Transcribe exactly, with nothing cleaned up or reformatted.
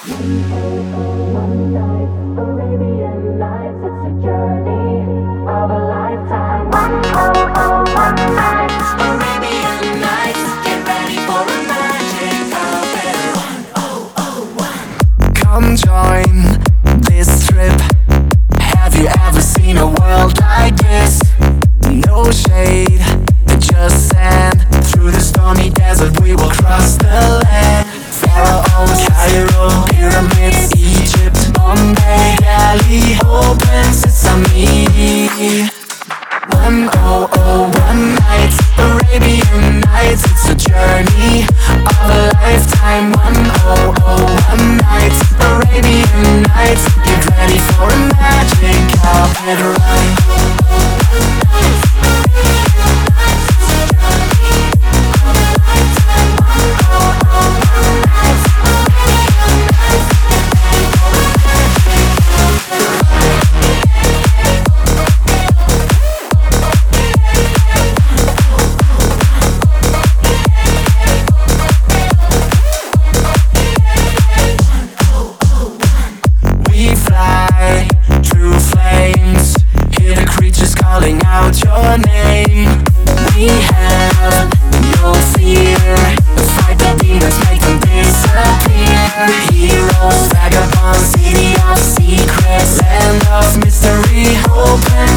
One night, Arabian Nights, it's a journey of a lifetime. One oh oh one night, Arabian Nights, get ready for a magic carpet. One oh oh one. Come join this trip. Have you ever seen a world like this? No shade, just sand. Through the stormy desert we will cross the land. Pharaohs, Cairo, pyramids, Egypt, Bombay, Delhi, open sesame. One oh oh one night, Arabian Nights, it's a journey of a lifetime. One oh oh one night, Arabian Nights, get ready for a magic carpet ride. Calling out your name. We have no fear. Fight the demons, make them disappear. Heroes, vagabonds, city of secrets, land of mystery, open